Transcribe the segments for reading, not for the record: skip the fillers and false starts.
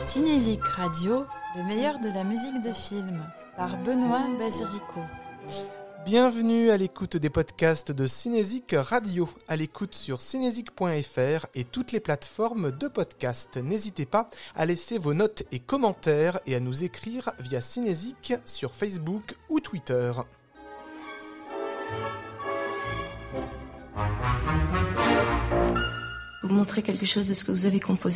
Cinésique Radio, le meilleur de la musique de film, par Benoît Basirico. Bienvenue à l'écoute des podcasts de Cinésique Radio, à l'écoute sur cinésique.fr et toutes les plateformes de podcasts. N'hésitez pas à laisser vos notes et commentaires et à nous écrire via Cinésique sur Facebook ou Twitter. Vous montrez quelque chose de ce que vous avez composé ?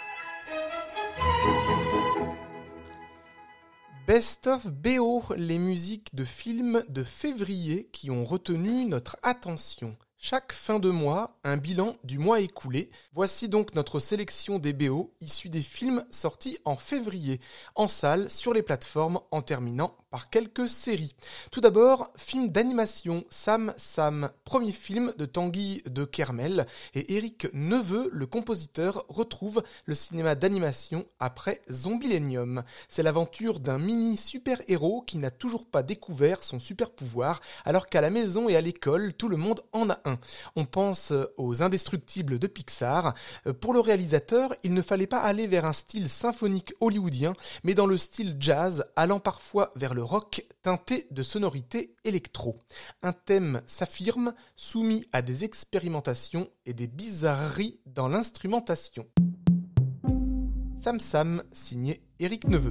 Best of BO, les musiques de films de février qui ont retenu notre attention. Chaque fin de mois, un bilan du mois écoulé. Voici donc notre sélection des BO issus des films sortis en février, en salle, sur les plateformes, en terminant par quelques séries. Tout d'abord, film d'animation, Sam Sam, premier film de Tanguy de Kermel, et Éric Neveu, le compositeur, retrouve le cinéma d'animation après Zombilenium. C'est l'aventure d'un mini super-héros qui n'a toujours pas découvert son super-pouvoir, alors qu'à la maison et à l'école, tout le monde en a un. On pense aux Indestructibles de Pixar. Pour le réalisateur, il ne fallait pas aller vers un style symphonique hollywoodien, mais dans le style jazz, allant parfois vers le rock teinté de sonorités électro. Un thème s'affirme, soumis à des expérimentations et des bizarreries dans l'instrumentation. Sam Sam, signé Éric Neveu.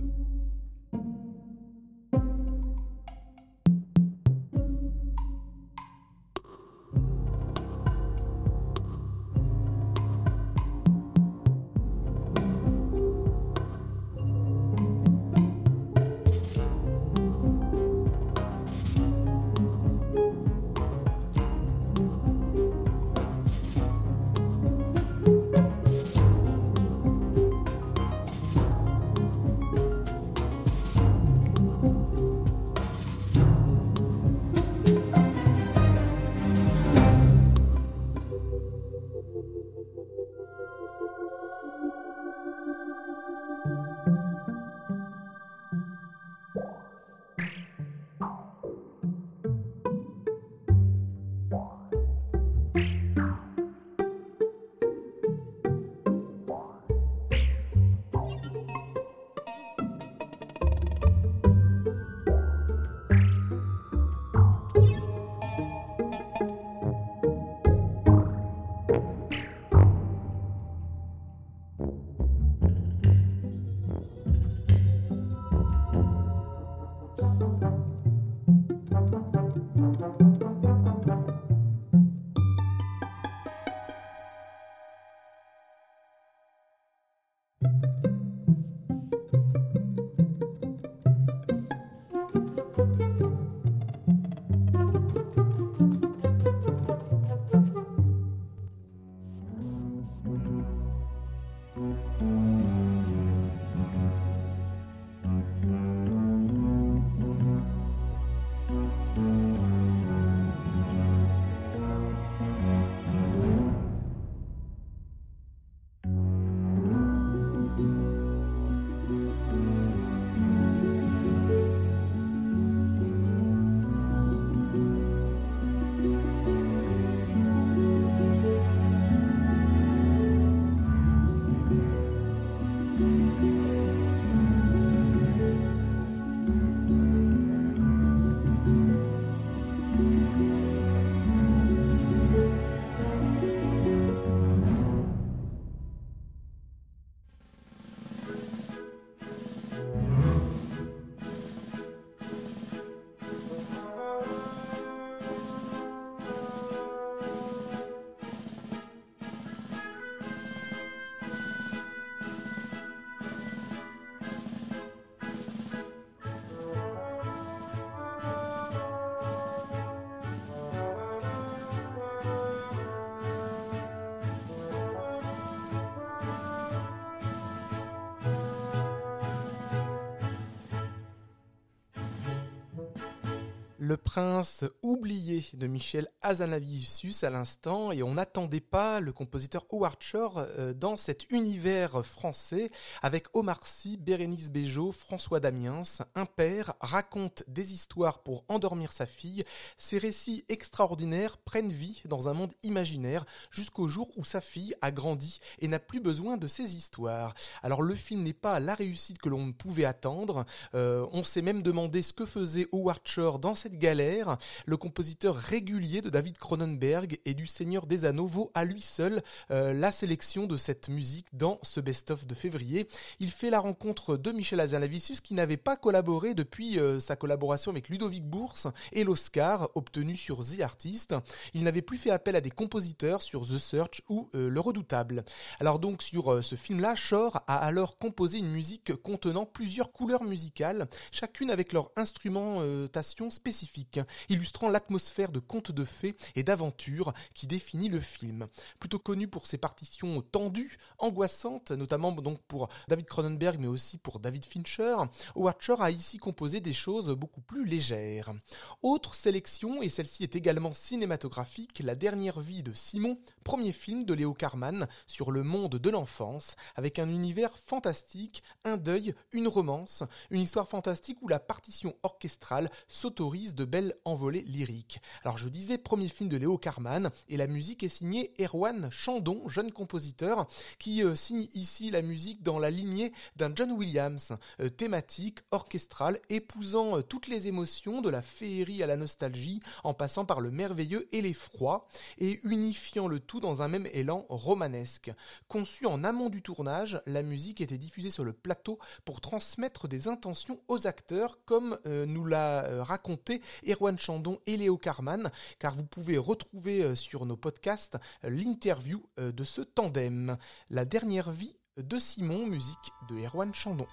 Le prince oublié de Michel Hazanavicius à l'instant, et on n'attendait pas le compositeur Howard Shore dans cet univers français avec Omar Sy, Bérénice Bejo, François Damiens. Un père raconte des histoires pour endormir sa fille. Ces récits extraordinaires prennent vie dans un monde imaginaire jusqu'au jour où sa fille a grandi et n'a plus besoin de ces histoires. Alors le film n'est pas la réussite que l'on pouvait attendre. On s'est même demandé ce que faisait Howard Shore dans cette galère. Le compositeur régulier de David Cronenberg et du Seigneur des Anneaux vaut à lui seul la sélection de cette musique dans ce best-of de février. Il fait la rencontre de Michel Hazanavicius qui n'avait pas collaboré depuis sa collaboration avec Ludovic Bourse et l'Oscar obtenu sur The Artist. Il n'avait plus fait appel à des compositeurs sur The Search ou Le Redoutable. Alors donc sur ce film-là, Shore a alors composé une musique contenant plusieurs couleurs musicales, chacune avec leur instrumentation spécifique, illustrant l'atmosphère de contes de fées et d'aventures qui définit le film. Plutôt connu pour ses partitions tendues, angoissantes, notamment donc pour David Cronenberg mais aussi pour David Fincher, Howard Shore a ici composé des choses beaucoup plus légères. Autre sélection, et celle-ci est également cinématographique, La dernière vie de Simon, premier film de Léo Carman sur le monde de l'enfance, avec un univers fantastique, un deuil, une romance, une histoire fantastique où la partition orchestrale s'autorise de belles envolées lyriques. Alors je disais premier film de Léo Carman, et la musique est signée Erwan Chandon, jeune compositeur, qui signe ici la musique dans la lignée d'un John Williams, thématique, orchestrale, épousant toutes les émotions de la féerie à la nostalgie, en passant par le merveilleux et l'effroi, et unifiant le tout dans un même élan romanesque. Conçue en amont du tournage, la musique était diffusée sur le plateau pour transmettre des intentions aux acteurs, comme nous l'a raconté Erwan Chandon et Léo Carman, car vous pouvez retrouver sur nos podcasts l'interview de ce tandem. La dernière vie de Simon, musique de Erwan Chandon.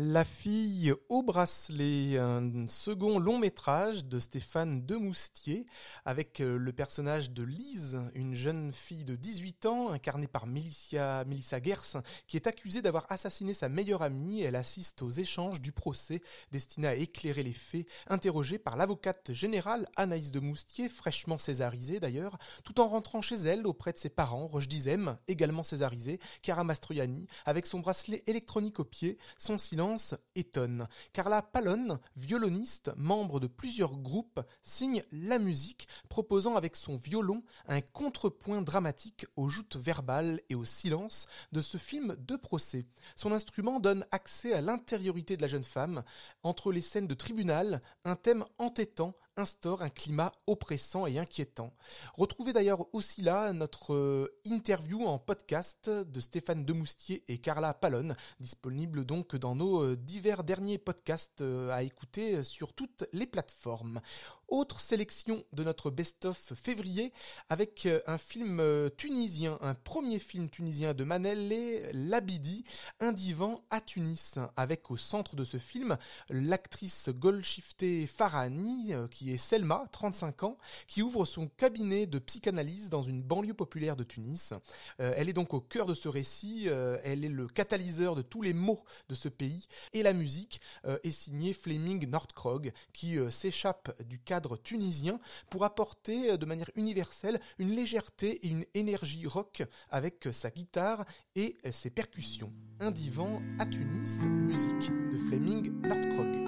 La fille au bracelet, un second long métrage de Stéphane Demoustier avec le personnage de Lise, une jeune fille de 18 ans incarnée par Melissa Gers qui est accusée d'avoir assassiné sa meilleure amie. Elle assiste aux échanges du procès destiné à éclairer les faits, interrogée par l'avocate générale Anaïs Demoustier, fraîchement césarisée d'ailleurs, tout en rentrant chez elle auprès de ses parents, Roche Dizem, également césarisée, Chiara Mastroianni, avec son bracelet électronique au pied, son silence étonne. Carla Pallone, violoniste, membre de plusieurs groupes, signe la musique, proposant avec son violon un contrepoint dramatique aux joutes verbales et au silence de ce film de procès. Son instrument donne accès à l'intériorité de la jeune femme. Entre les scènes de tribunal, un thème entêtant instaure un climat oppressant et inquiétant. Retrouvez d'ailleurs aussi là notre interview en podcast de Stéphane Demoustier et Carla Pallone, disponible donc dans nos divers derniers podcasts à écouter sur toutes les plateformes. Autre sélection de notre best-of février avec un film tunisien, un premier film tunisien de Manel Labidi, Un divan à Tunis, avec au centre de ce film l'actrice Golshifteh Farahani, qui est Selma, 35 ans, qui ouvre son cabinet de psychanalyse dans une banlieue populaire de Tunis. Elle est donc au cœur de ce récit, elle est le catalyseur de tous les maux de ce pays, et la musique est signée Fleming Nordkrog, qui s'échappe du cadre tunisien pour apporter de manière universelle une légèreté et une énergie rock avec sa guitare et ses percussions. Un divan à Tunis, musique de Fleming Nordkrog.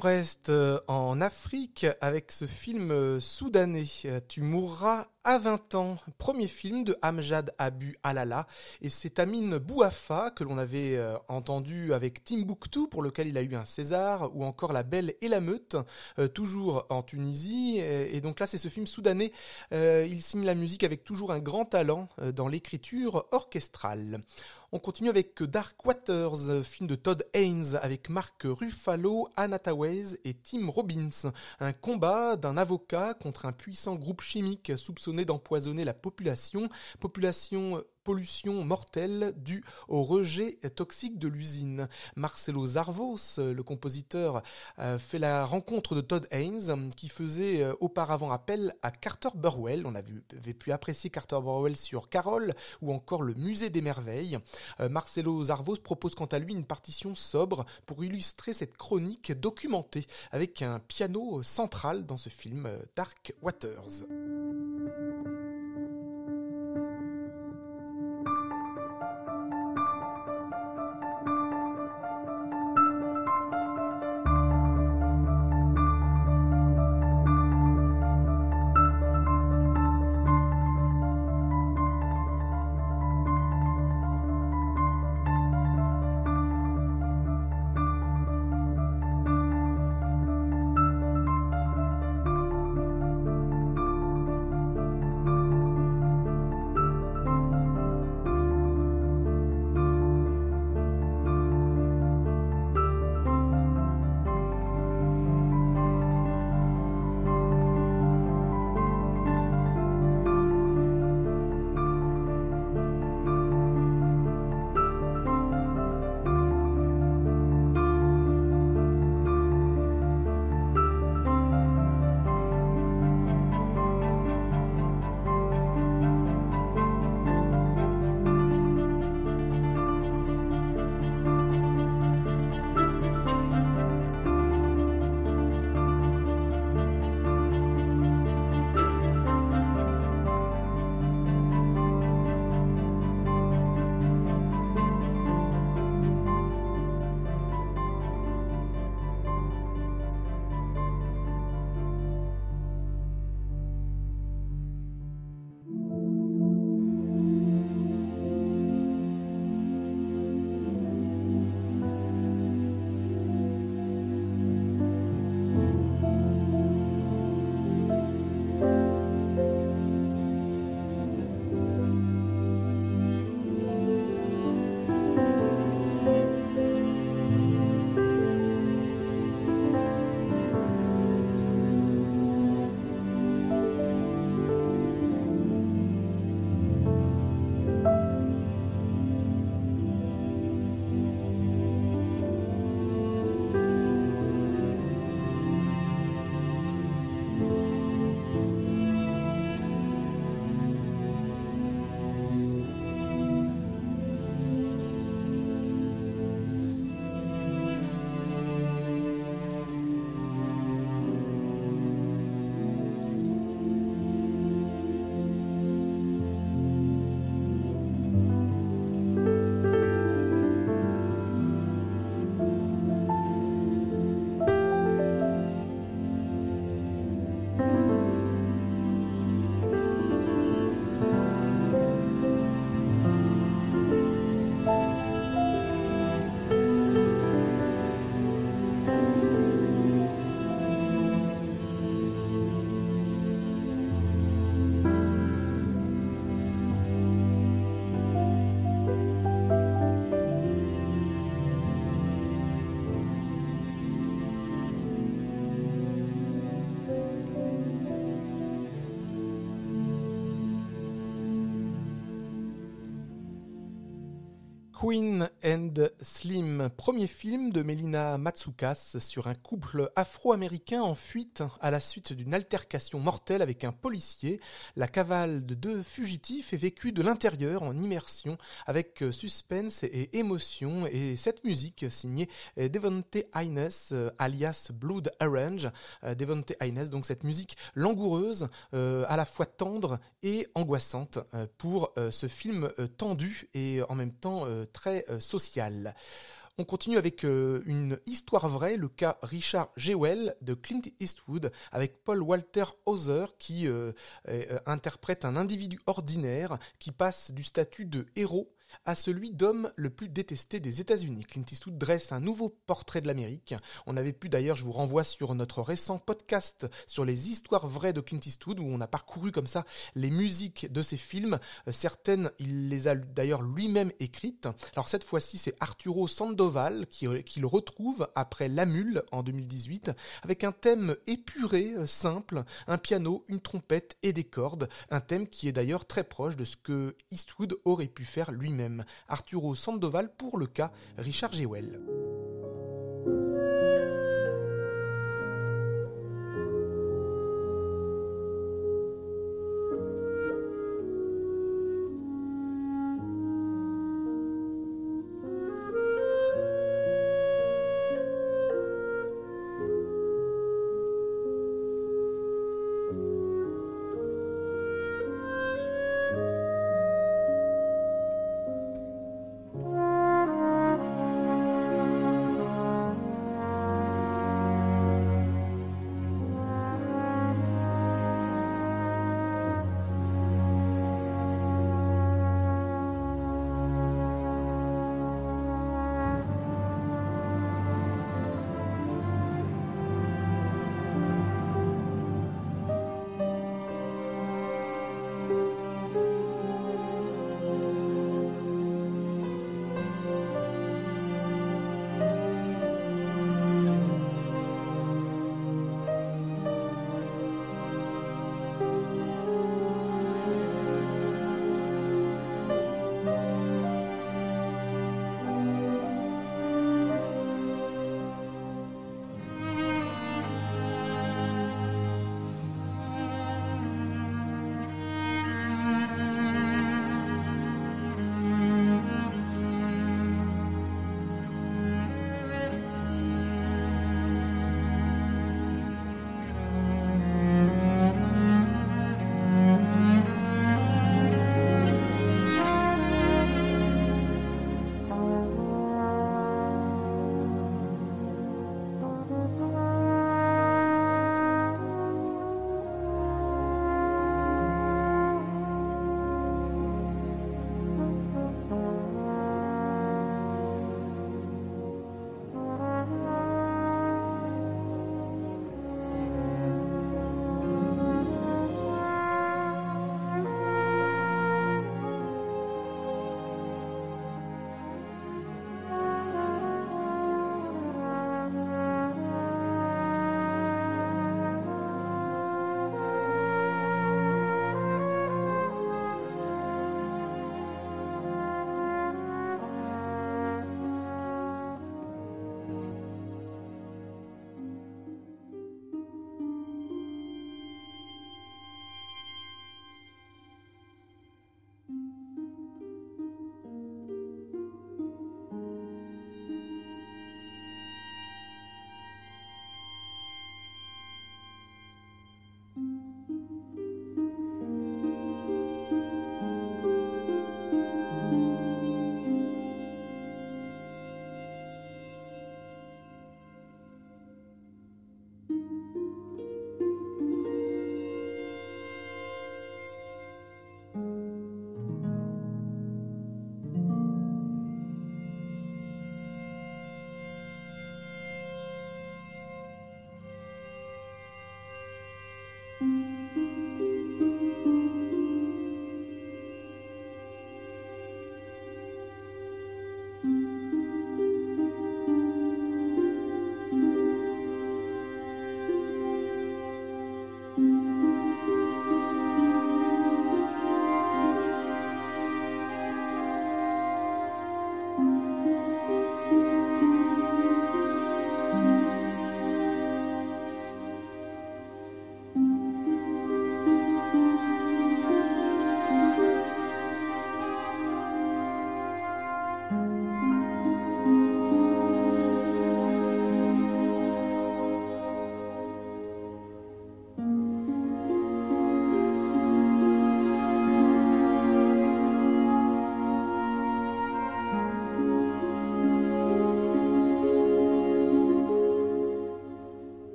reste en Afrique avec ce film soudanais. Tu mourras à 20 ans. Premier film de Amjad Abu Alala. Et c'est Amine Bouafa que l'on avait entendu avec Timbuktu pour lequel il a eu un César, ou encore La Belle et la Meute, toujours en Tunisie. Et donc là, c'est ce film soudanais. Il signe la musique avec toujours un grand talent dans l'écriture orchestrale. On continue avec Dark Waters, film de Todd Haynes avec Mark Ruffalo, Anna Tawai et Tim Robbins. Un combat d'un avocat contre un puissant groupe chimique soupçonné d'empoisonner la population. Pollution mortelle due au rejet toxique de l'usine. Marcelo Zarvos, le compositeur, fait la rencontre de Todd Haynes qui faisait auparavant appel à Carter Burwell. On avait pu apprécier Carter Burwell sur Carole ou encore le Musée des Merveilles. Marcelo Zarvos propose quant à lui une partition sobre pour illustrer cette chronique documentée avec un piano central dans ce film Dark Waters. Queen and Slim, premier film de Melina Matsoukas sur un couple afro-américain en fuite à la suite d'une altercation mortelle avec un policier. La cavale de deux fugitifs est vécue de l'intérieur en immersion avec suspense et émotion, et cette musique signée Devonte Haynes alias Blood Orange. Devonte Haynes, donc cette musique langoureuse, à la fois tendre et angoissante pour ce film tendu et en même temps très social. On continue avec une histoire vraie, le cas Richard Jewell de Clint Eastwood, avec Paul Walter Hauser qui interprète un individu ordinaire qui passe du statut de héros à celui d'homme le plus détesté des États-Unis. Clint Eastwood dresse un nouveau portrait de l'Amérique. On avait pu d'ailleurs, je vous renvoie sur notre récent podcast sur les histoires vraies de Clint Eastwood, où on a parcouru comme ça les musiques de ses films. Certaines, il les a d'ailleurs lui-même écrites. Alors cette fois-ci, c'est Arturo Sandoval qui le retrouve après La Mule en 2018, avec un thème épuré, simple, un piano, une trompette et des cordes. Un thème qui est d'ailleurs très proche de ce que Eastwood aurait pu faire lui-même. Arturo Sandoval pour le cas Richard Jewell.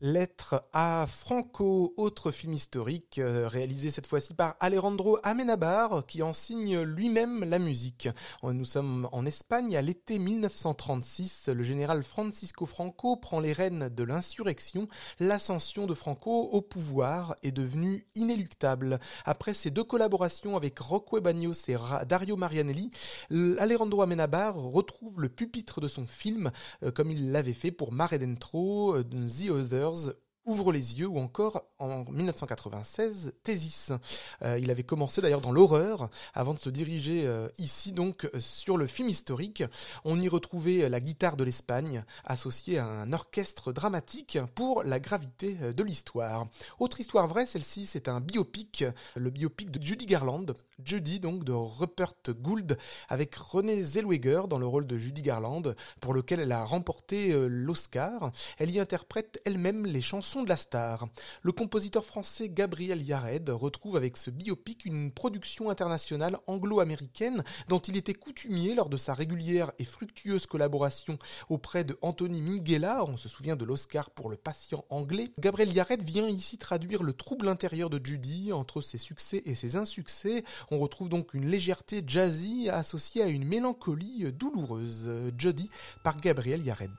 Lettre à Franco, autre film historique, réalisé cette fois-ci par Alejandro Amenábar, qui en signe lui-même la musique. Nous sommes en Espagne à l'été 1936. Le général Francisco Franco prend les rênes de l'insurrection. L'ascension de Franco au pouvoir est devenue inéluctable. Après ses 2 collaborations avec Roque Bagnos et Dario Marianelli, Alejandro Amenábar retrouve le pupitre de son film, comme il l'avait fait pour Mare Dentro, The Others, Ouvre les yeux ou encore en 1996 Thésis. Il avait commencé d'ailleurs dans l'horreur avant de se diriger ici donc sur le film historique. On y retrouvait la guitare de l'Espagne associée à un orchestre dramatique pour la gravité de l'histoire. Autre histoire vraie, celle-ci c'est un biopic, le biopic de Judy Garland, Judy donc de Rupert Gould avec Renée Zellweger dans le rôle de Judy Garland pour lequel elle a remporté l'Oscar. Elle y interprète elle-même les chansons de la star. Le compositeur français Gabriel Yared retrouve avec ce biopic une production internationale anglo-américaine dont il était coutumier lors de sa régulière et fructueuse collaboration auprès de Anthony Minghella, on se souvient de l'Oscar pour Le Patient anglais. Gabriel Yared vient ici traduire le trouble intérieur de Judy entre ses succès et ses insuccès. On retrouve donc une légèreté jazzy associée à une mélancolie douloureuse. Judy par Gabriel Yared.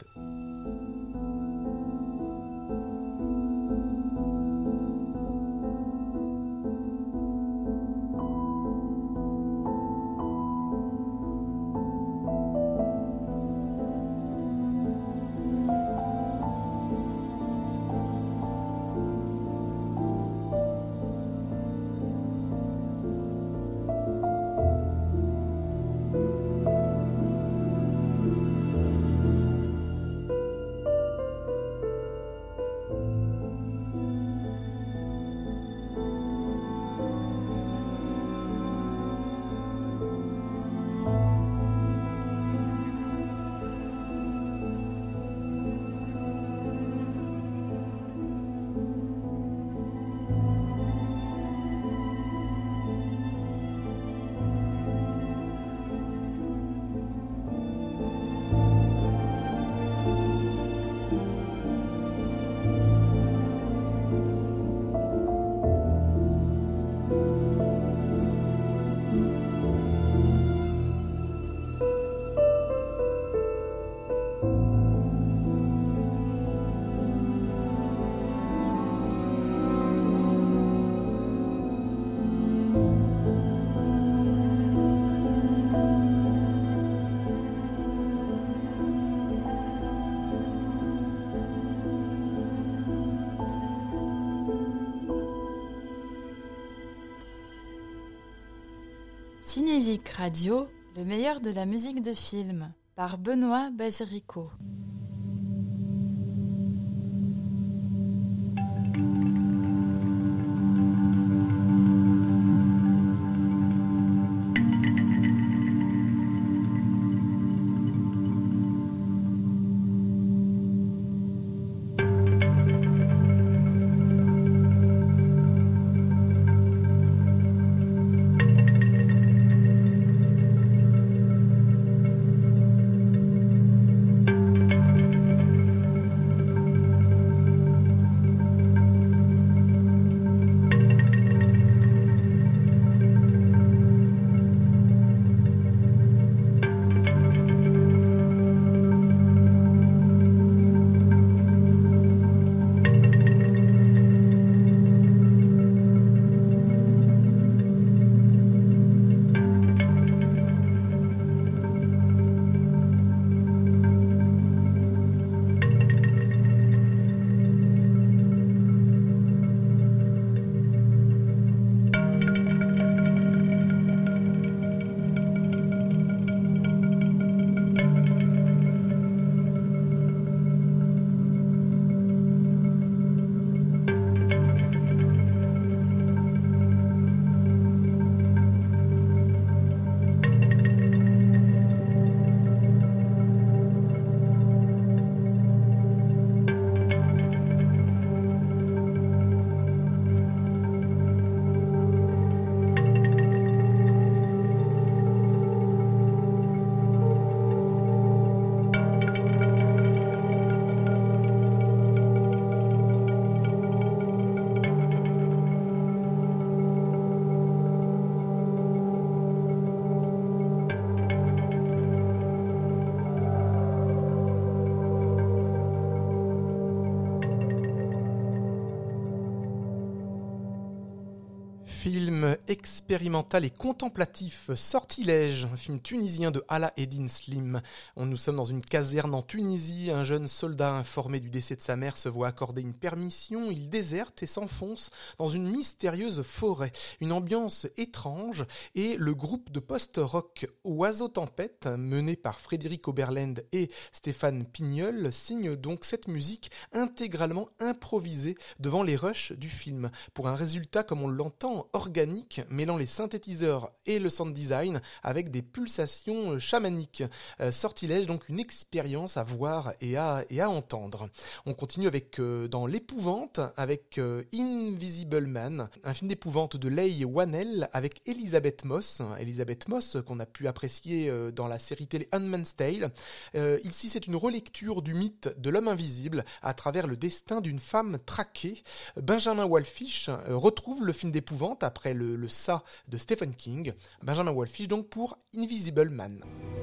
Cinésique Radio, le meilleur de la musique de film, par Benoît Basirico. film expérimental et contemplatif, Sortilège, un film tunisien de Ala Eddine Slim. Nous sommes dans une caserne en Tunisie, un jeune soldat informé du décès de sa mère se voit accorder une permission, il déserte et s'enfonce dans une mystérieuse forêt. Une ambiance étrange et le groupe de post-rock Oiseau Tempête, mené par Frédéric Oberland et Stéphane Pignol, signe donc cette musique intégralement improvisée devant les rushs du film, pour un résultat comme on l'entend organique, mêlant les synthétiseurs et le sound design avec des pulsations chamaniques. Sortilège, donc une expérience à voir et à entendre. On continue avec dans l'épouvante avec Invisible Man, un film d'épouvante de Leigh Whannell avec Elisabeth Moss qu'on a pu apprécier dans la série télé Handmaid's Tale. Ici c'est une relecture du mythe de l'homme invisible à travers le destin d'une femme traquée. Benjamin Wallfisch retrouve le film d'épouvante après le Ça de Stephen King. Benjamin Wallfisch donc pour Invisible Man.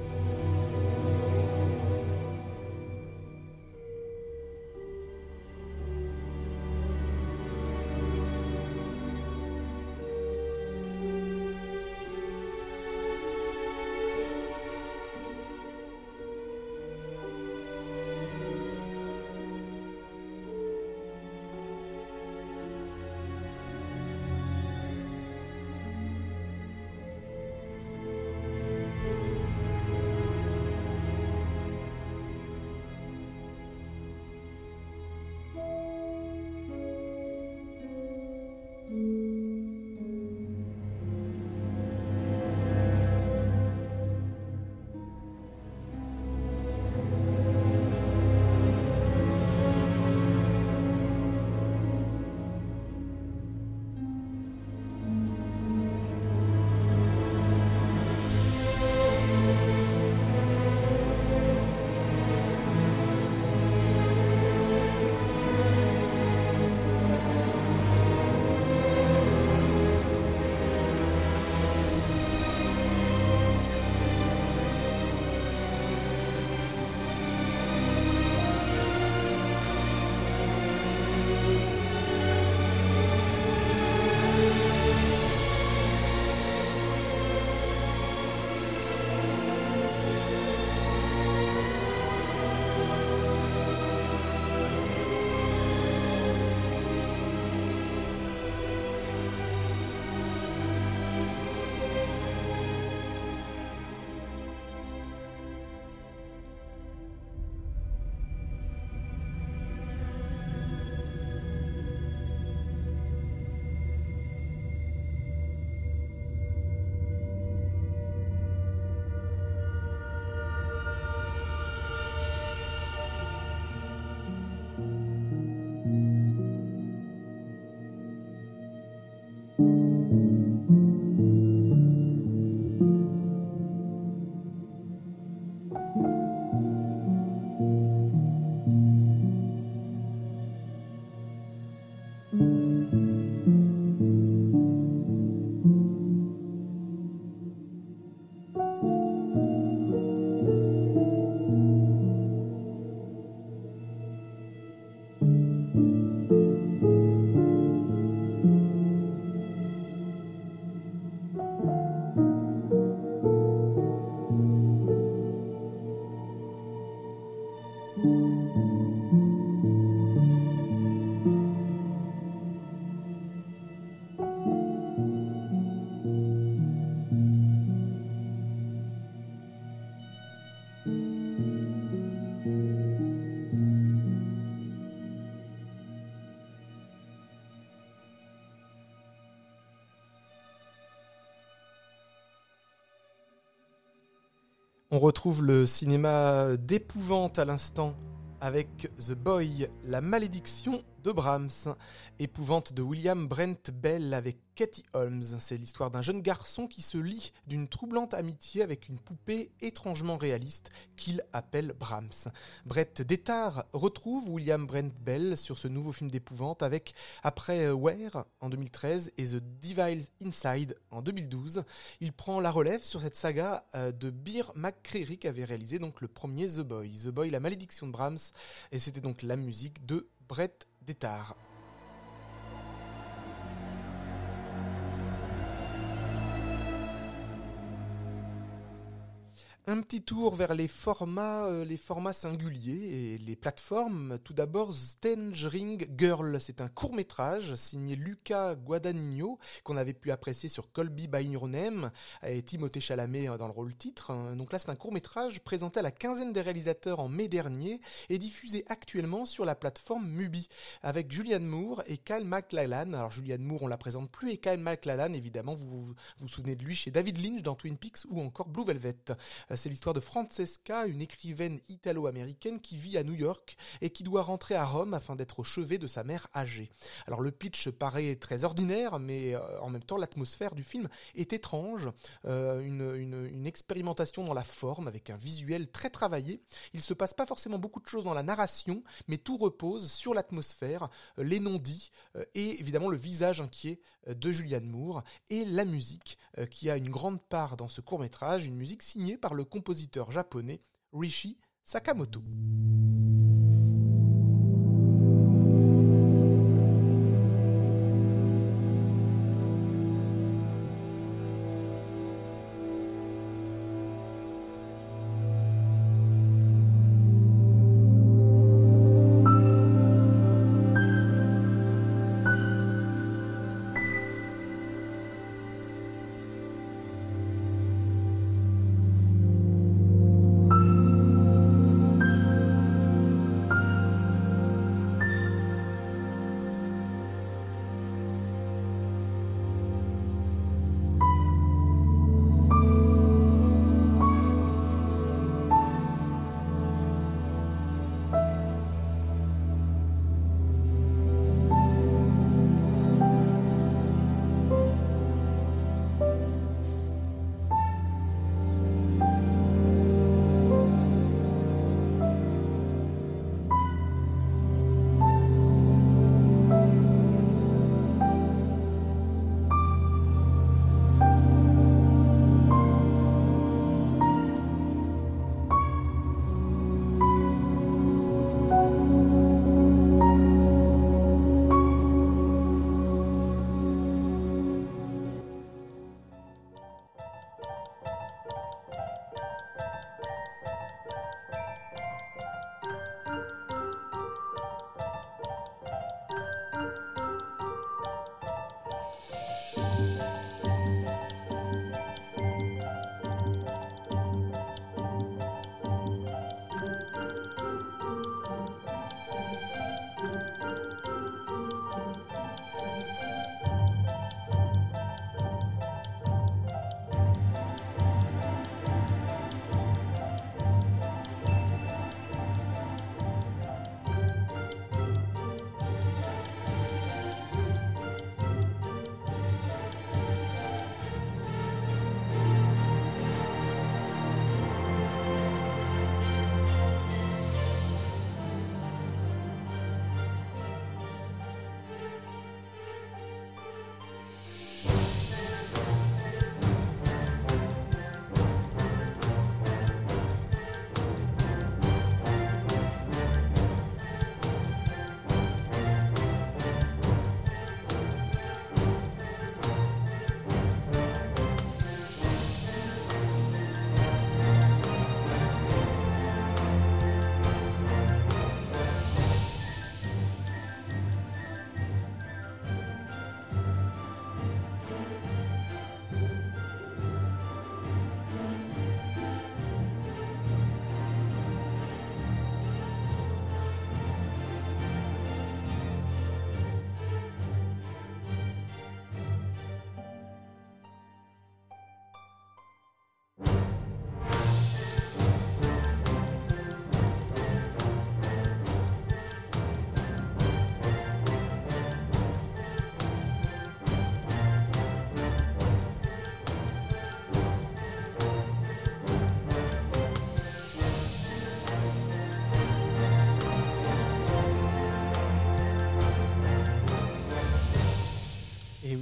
On retrouve le cinéma d'épouvante à l'instant avec The Boy, la malédiction de Brahms, épouvante de William Brent Bell avec Katie Holmes. C'est l'histoire d'un jeune garçon qui se lie d'une troublante amitié avec une poupée étrangement réaliste qu'il appelle Brahms. Brett Détard retrouve William Brent Bell sur ce nouveau film d'épouvante avec, après Where en 2013 et The Devil's Inside en 2012, il prend la relève sur cette saga de Bear McCreary qui avait réalisé donc le premier The Boy. The Boy, la malédiction de Brahms, et c'était donc la musique de Brett Détard. Un petit tour vers les formats singuliers et les plateformes. Tout d'abord, Strange Ring Girl. C'est un court-métrage signé Luca Guadagnino qu'on avait pu apprécier sur Call Me by Your Name et Timothée Chalamet dans le rôle titre. Donc là, c'est un court-métrage présenté à la quinzaine des réalisateurs en mai dernier et diffusé actuellement sur la plateforme Mubi avec Julianne Moore et Kyle MacLachlan. Alors Julianne Moore, on la présente plus, et Kyle MacLachlan, évidemment, vous vous souvenez de lui chez David Lynch dans Twin Peaks ou encore Blue Velvet. C'est l'histoire de Francesca, une écrivaine italo-américaine qui vit à New York et qui doit rentrer à Rome afin d'être au chevet de sa mère âgée. Alors le pitch paraît très ordinaire, mais en même temps l'atmosphère du film est étrange, une expérimentation dans la forme avec un visuel très travaillé. Il se passe pas forcément beaucoup de choses dans la narration, mais tout repose sur l'atmosphère, les non-dits et évidemment le visage inquiet de Julianne Moore et la musique qui a une grande part dans ce court-métrage, une musique signée par le compositeur japonais Rishi Sakamoto.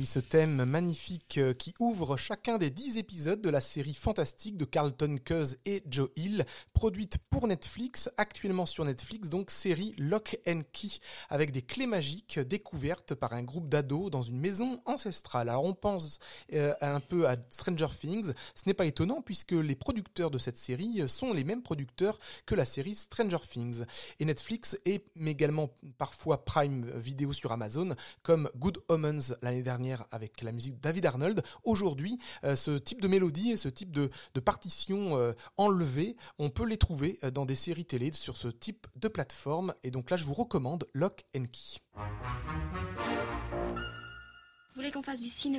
oui, ce thème magnifique qui ouvre chacun des 10 épisodes de la série fantastique de Carlton Cuse et Joe Hill, produite pour Netflix, actuellement sur Netflix, donc série Lock and Key, avec des clés magiques découvertes par un groupe d'ados dans une maison ancestrale. Alors on pense un peu à Stranger Things, ce n'est pas étonnant puisque les producteurs de cette série sont les mêmes producteurs que la série Stranger Things. Et Netflix est également parfois Prime Video sur Amazon, comme Good Omens l'année dernière avec la musique de David Arnold. Aujourd'hui, ce type de mélodie et ce type de partition enlevée, on peut les trouver dans des séries télé sur ce type de plateforme. Et donc là, je vous recommande Lock and Key. Vous voulez qu'on fasse du cinéma ?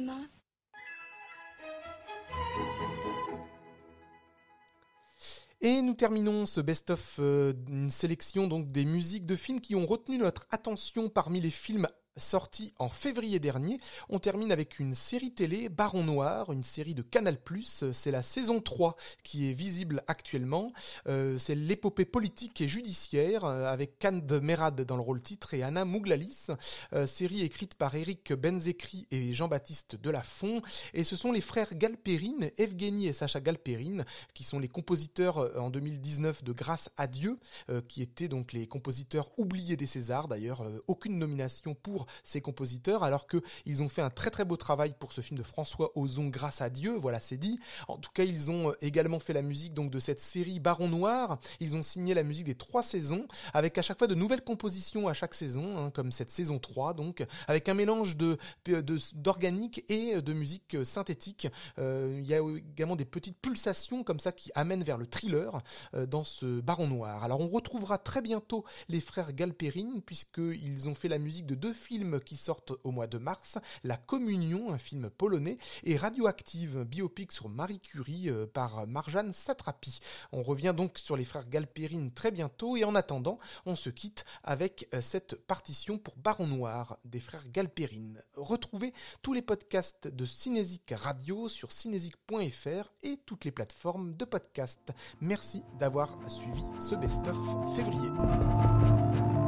Et nous terminons ce best-of, une sélection donc des musiques de films qui ont retenu notre attention parmi les films sorti en février dernier. On termine avec une série télé, Baron Noir, une série de Canal+. C'est la saison 3 qui est visible actuellement. C'est l'épopée politique et judiciaire avec Kand Merad dans le rôle titre et Anna Mouglalis. Série écrite par Eric Benzekri et Jean-Baptiste Delafont. Et ce sont les frères Galperine, Evgeny et Sacha Galperine, qui sont les compositeurs en 2019 de Grâce à Dieu, qui étaient donc les compositeurs oubliés des Césars. D'ailleurs, aucune nomination pour ces compositeurs, alors que ils ont fait un très très beau travail pour ce film de François Ozon, Grâce à Dieu, voilà, c'est dit. En tout cas, ils ont également fait la musique donc de cette série Baron Noir. Ils ont signé la musique des 3 saisons, avec à chaque fois de nouvelles compositions à chaque saison, comme cette saison 3, donc avec un mélange d'organique et de musique synthétique. Il y a également des petites pulsations comme ça qui amènent vers le thriller dans ce Baron Noir. Alors on retrouvera très bientôt les frères Galperine, puisqu'ils ont fait la musique de 2 films qui sortent au mois de mars, La Communion, un film polonais, et Radioactive, biopic sur Marie Curie par Marjane Satrapi. On revient donc sur les frères Galperine très bientôt, et en attendant, on se quitte avec cette partition pour Baron Noir des frères Galperine. Retrouvez tous les podcasts de Cinésique Radio sur cinésique.fr et toutes les plateformes de podcast. Merci d'avoir suivi ce best-of février.